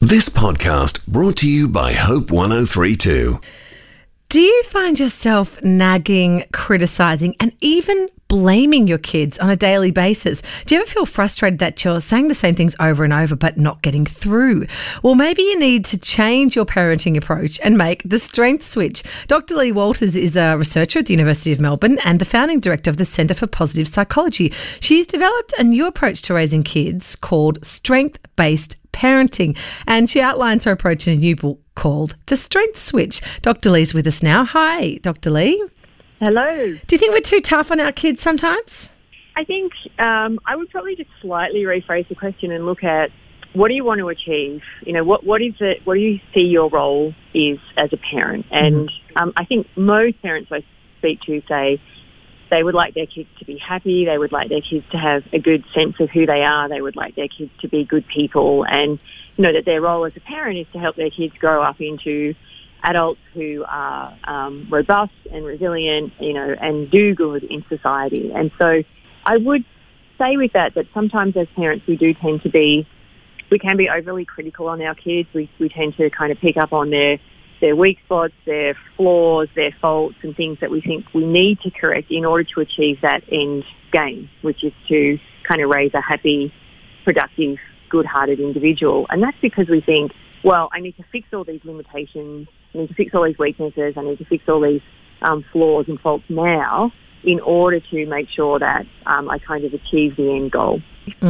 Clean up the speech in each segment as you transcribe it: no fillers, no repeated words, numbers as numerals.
This podcast brought to you by Hope 103.2. Do you find yourself nagging, criticising and even blaming your kids on a daily basis? Do you ever feel frustrated that you're saying the same things over and over but not getting through? Well, maybe you need to change your parenting approach and make the strength switch. Dr. Lee Walters is a researcher at the University of Melbourne and the founding director of the Centre for Positive Psychology. She's developed a new approach to raising kids called strength-based parenting, and she outlines her approach in a new book called The Strength Switch. Dr. Lee's with us now. Hi, Dr. Lee. Hello. Do you think we're too tough on our kids sometimes? I think I would probably just slightly rephrase the question and look at what do you want to achieve? You know, what is it? What do you see your role is as a parent? And I think most parents I speak to say they would like their kids to be happy. They would like their kids to have a good sense of who they are. They would like their kids to be good people, and you know that their role as a parent is to help their kids grow up into adults who are robust and resilient, you know, and do good in society. And so I would say with that sometimes as parents we can be overly critical on our kids. We tend to kind of pick up on their weak spots, their flaws, their faults and things that we think we need to correct in order to achieve that end game, which is to kind of raise a happy, productive, good-hearted individual. And that's because we think, well, I need to fix all these limitations, I need to fix all these weaknesses, I need to fix all these flaws and faults now in order to make sure that I kind of achieve the end goal.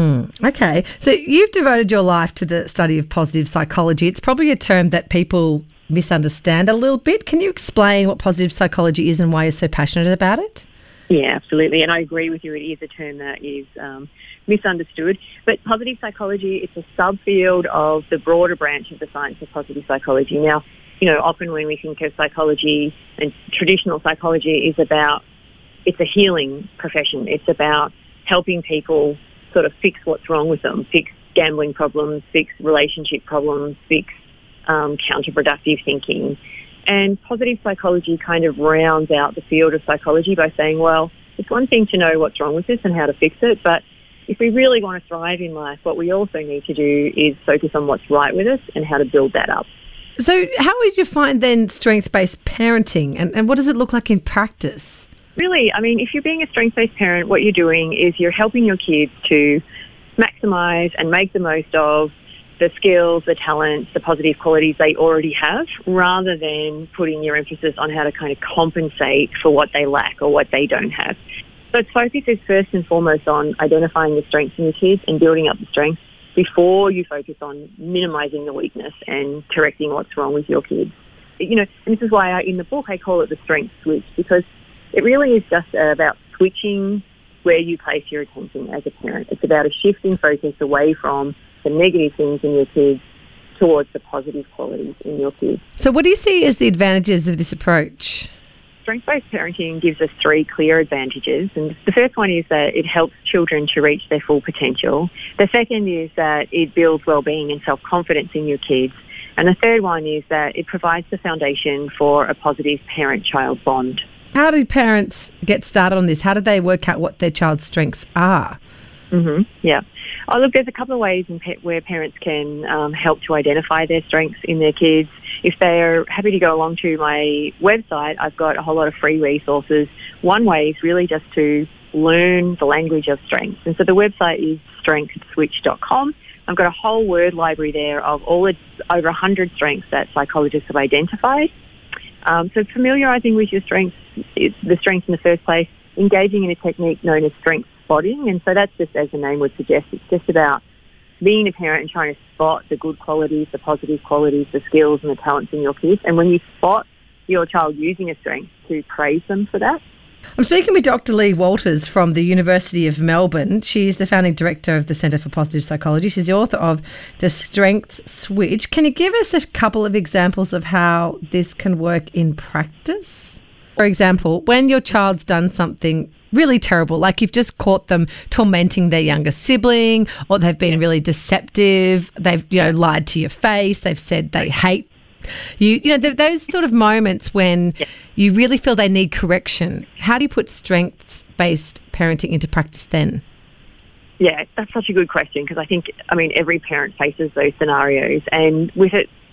Okay. So you've devoted your life to the study of positive psychology. It's probably a term that people misunderstand a little bit. Can you explain what positive psychology is and why you're so passionate about it? Yeah, absolutely. And I agree with you. It is a term that is misunderstood. But positive psychology, it's a subfield of the broader branch of the science of positive psychology. Now, you know, often when we think of psychology and traditional psychology it's a healing profession. It's about helping people sort of fix what's wrong with them, fix gambling problems, fix relationship problems, fix counterproductive thinking. And positive psychology kind of rounds out the field of psychology by saying, well, it's one thing to know what's wrong with us and how to fix it, but if we really want to thrive in life, what we also need to do is focus on what's right with us and how to build that up. So how would you find then strength-based parenting and what does it look like in practice? Really, I mean, if you're being a strength-based parent, what you're doing is you're helping your kids to maximise and make the most of the skills, the talents, the positive qualities they already have, rather than putting your emphasis on how to kind of compensate for what they lack or what they don't have. So its focus is first and foremost on identifying the strengths in your kids and building up the strengths before you focus on minimising the weakness and correcting what's wrong with your kids. You know, and this is why in the book I call it the strength switch, because it really is just about switching where you place your attention as a parent. It's about a shift in focus away from the negative things in your kids towards the positive qualities in your kids. So what do you see as the advantages of this approach? Strength-based parenting gives us three clear advantages. And the first one is that it helps children to reach their full potential. The second is that it builds well-being and self-confidence in your kids. And the third one is that it provides the foundation for a positive parent-child bond. How do parents get started on this? How do they work out what their child's strengths are? Yeah. Oh, look, there's a couple of ways where parents can help to identify their strengths in their kids. If they're happy to go along to my website, I've got a whole lot of free resources. One way is really just to learn the language of strengths. And so the website is strengthswitch.com. I've got a whole word library there of over 100 strengths that psychologists have identified. So familiarising with your strengths, the strengths in the first place, engaging in a technique known as strength spotting. And so that's just, as the name would suggest, it's just about being a parent and trying to spot the good qualities, the positive qualities, the skills and the talents in your kids. And when you spot your child using a strength, to praise them for that. I'm speaking with Dr. Lee Walters from the University of Melbourne. She's the founding director of the Centre for Positive Psychology. She's the author of The Strength Switch. Can you give us a couple of examples of how this can work in practice? For example, when your child's done something really terrible, like you've just caught them tormenting their younger sibling, or they've been really deceptive, they've lied to your face, they've said they hate you, those sort of moments when you really feel they need correction. How do you put strengths-based parenting into practice then? Yeah, that's such a good question because I think, every parent faces those scenarios, and with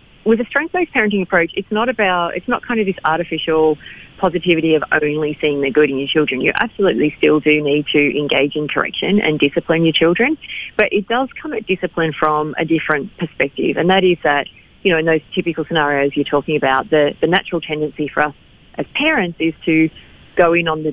a strengths-based parenting approach, it's not kind of this artificial positivity of only seeing the good in your children. You absolutely still do need to engage in correction and discipline your children, but it does come at discipline from a different perspective, and that is that, in those typical scenarios you're talking about, the natural tendency for us as parents is to go in on the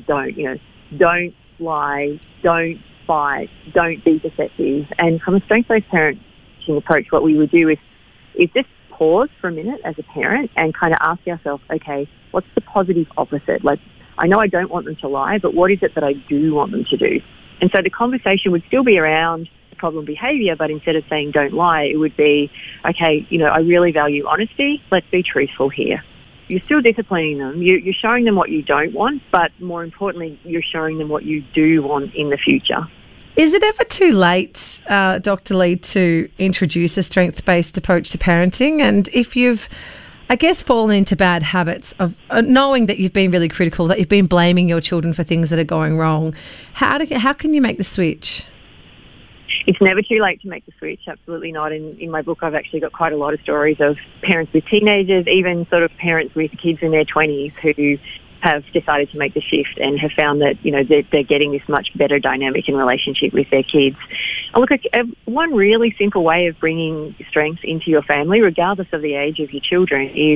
don't lie, don't fight, don't be deceptive. And from a strengths-based parenting approach, what we would do is just pause for a minute as a parent and kind of ask ourselves, okay, what's the positive opposite? Like, I know I don't want them to lie, but what is it that I do want them to do? And so the conversation would still be around the problem behaviour, but instead of saying don't lie, it would be, okay, I really value honesty. Let's be truthful here. You're still disciplining them. You're showing them what you don't want, but more importantly, you're showing them what you do want in the future. Is it ever too late, Dr. Lee, to introduce a strength-based approach to parenting? And if you've, fallen into bad habits of knowing that you've been really critical, that you've been blaming your children for things that are going wrong, how can you make the switch? It's never too late to make the switch, absolutely not. In my book, I've actually got quite a lot of stories of parents with teenagers, even sort of parents with kids in their 20s who have decided to make the shift and have found that, they're getting this much better dynamic in relationship with their kids. And look, one really simple way of bringing strengths into your family, regardless of the age of your children, is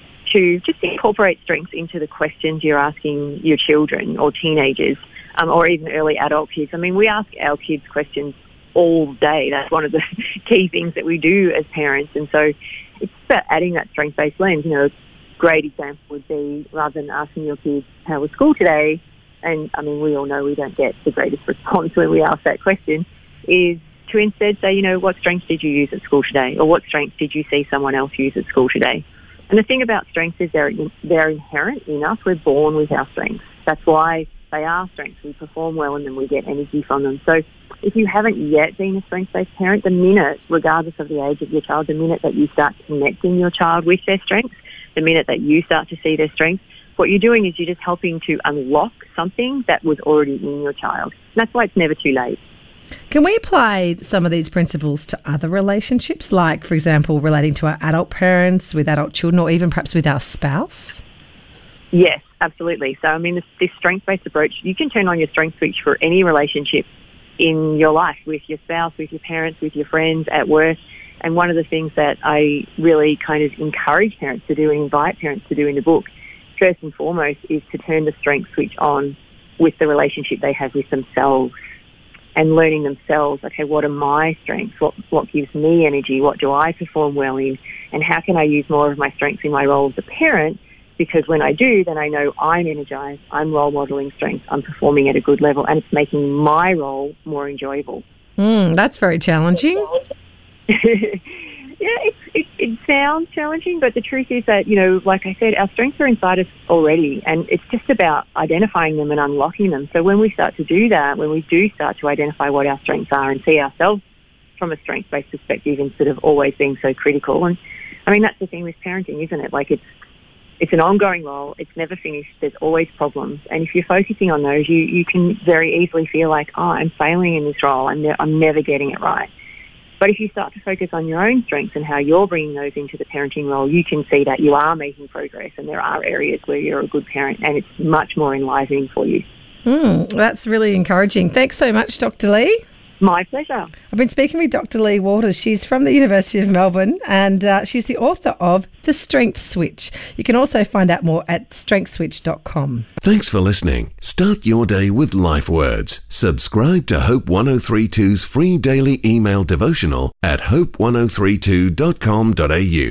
to just incorporate strengths into the questions you're asking your children or teenagers, or even early adult kids. We ask our kids questions all day. That's one of the key things that we do as parents. And so it's about adding that strength-based lens. A great example would be, rather than asking your kids, how was school today? And we all know we don't get the greatest response when we ask that question, is to instead say, what strengths did you use at school today? Or what strengths did you see someone else use at school today? And the thing about strengths is they're inherent in us. We're born with our strengths. That's why they are strengths. We perform well and then we get energy from them. So if you haven't yet been a strengths-based parent, the minute, regardless of the age of your child, the minute that you start connecting your child with their strengths, the minute that you start to see their strengths, what you're doing is you're just helping to unlock something that was already in your child. And that's why it's never too late. Can we apply some of these principles to other relationships, like, for example, relating to our adult parents, with adult children, or even perhaps with our spouse? Yes, absolutely. So, this strengths-based approach, you can turn on your strength switch for any relationship in your life, with your spouse, with your parents, with your friends, at work. And one of the things that I really kind of encourage parents to do and invite parents to do in the book, first and foremost, is to turn the strength switch on with the relationship they have with themselves and learning themselves, okay, what are my strengths? What gives me energy? What do I perform well in? And how can I use more of my strengths in my role as a parent? Because when I do, then I know I'm energized, I'm role modeling strengths, I'm performing at a good level, and it's making my role more enjoyable. That's very challenging. Yeah, it sounds challenging, but the truth is that, like I said, our strengths are inside us already, and it's just about identifying them and unlocking them. So when we start to do that, when we do start to identify what our strengths are and see ourselves from a strengths-based perspective instead of always being so critical, and that's the thing with parenting, isn't it? Like it's an ongoing role. It's never finished. There's always problems. And if you're focusing on those, you can very easily feel like, I'm failing in this role. I'm never getting it right. But if you start to focus on your own strengths and how you're bringing those into the parenting role, you can see that you are making progress and there are areas where you're a good parent, and it's much more enlivening for you. That's really encouraging. Thanks so much, Dr. Lee. My pleasure. I've been speaking with Dr. Lee Waters. She's from the University of Melbourne, and she's the author of The Strength Switch. You can also find out more at strengthswitch.com. Thanks for listening. Start your day with Life Words. Subscribe to Hope 1032's free daily email devotional at hope1032.com.au.